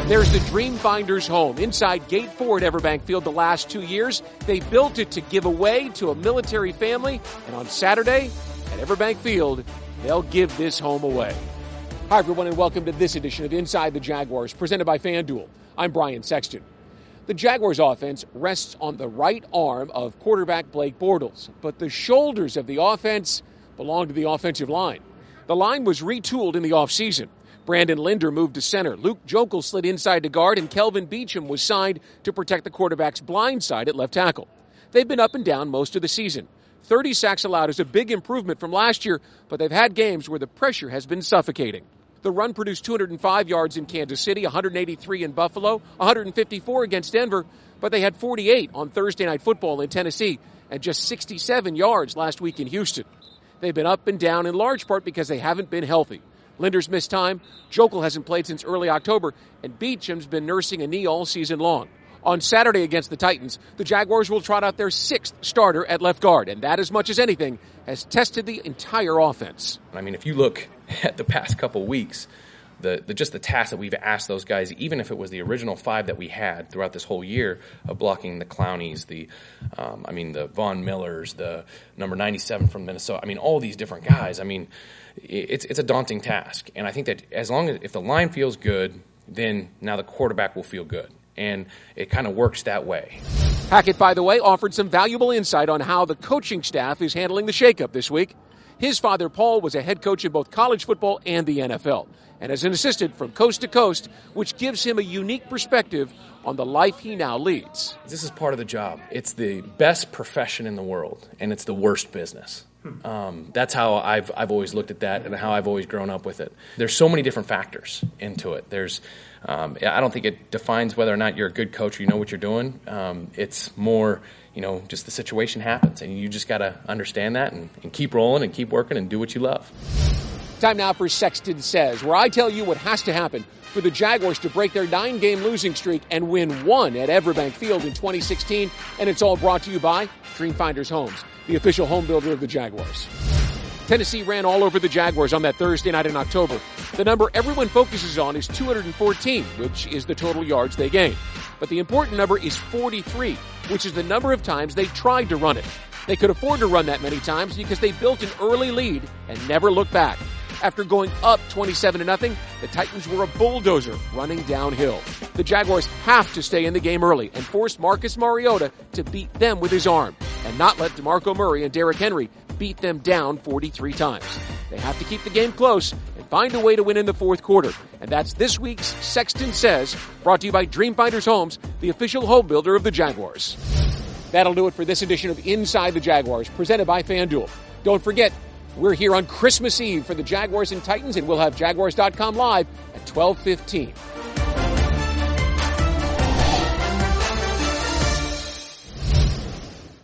There's the Dreamfinders home inside Gate 4 at Everbank Field the last 2 years. They built it to give away to a military family, and on Saturday at Everbank Field, they'll give this home away. Hi, everyone, and welcome to this edition of Inside the Jaguars, presented by FanDuel. I'm Brian Sexton. The Jaguars offense rests on the right arm of quarterback Blake Bortles, but the shoulders of the offense belong to the offensive line. The line was retooled in the offseason. Brandon Linder moved to center. Luke Joeckel slid inside to guard, and Kelvin Beachum was signed to protect the quarterback's blind side at left tackle. They've been up and down most of the season. 30 sacks allowed is a big improvement from last year, but they've had games where the pressure has been suffocating. The run produced 205 yards in Kansas City, 183 in Buffalo, 154 against Denver, but they had 48 on Thursday Night Football in Tennessee and just 67 yards last week in Houston. They've been up and down in large part because they haven't been healthy. Linder's missed time, Joeckel hasn't played since early October, and Beachum's been nursing a knee all season long. On Saturday against the Titans, the Jaguars will trot out their sixth starter at left guard, and that, as much as anything, has tested the entire offense. I mean, if you look at the past couple weeks, the task that we've asked those guys, even if it was the original five that we had throughout this whole year of blocking the Clowneys, the Von Millers, the number 97 from Minnesota, all these different guys, it's a daunting task. And I think that if the line feels good, then now the quarterback will feel good. And it kind of works that way. Hackett, by the way, offered some valuable insight on how the coaching staff is handling the shakeup this week. His father, Paul, was a head coach in both college football and the NFL, and as an assistant from coast to coast, which gives him a unique perspective on the life he now leads. This is part of the job. It's the best profession in the world, and it's the worst business. That's how I've always looked at that and how I've always grown up with it. There's so many different factors into it. I don't think it defines whether or not you're a good coach or you know what you're doing. It's more, just the situation happens, and you just got to understand that and keep rolling and keep working and do what you love. Time now for Sexton Says, where I tell you what has to happen for the Jaguars to break their 9-game losing streak and win one at Everbank Field in 2016. And it's all brought to you by Dreamfinders Homes, the official home builder of the Jaguars. Tennessee ran all over the Jaguars on that Thursday night in October. The number everyone focuses on is 214, which is the total yards they gained. But the important number is 43, which is the number of times they tried to run it. They could afford to run that many times because they built an early lead and never looked back. After going up 27-0, the Titans were a bulldozer running downhill. The Jaguars have to stay in the game early and force Marcus Mariota to beat them with his arm and not let DeMarco Murray and Derrick Henry beat them down 43 times. They have to keep the game close and find a way to win in the fourth quarter. And that's this week's Sexton Says, brought to you by Dreamfinders Homes, the official home builder of the Jaguars. That'll do it for this edition of Inside the Jaguars, presented by FanDuel. Don't forget, we're here on Christmas Eve for the Jaguars and Titans, and we'll have Jaguars.com live at 12:15.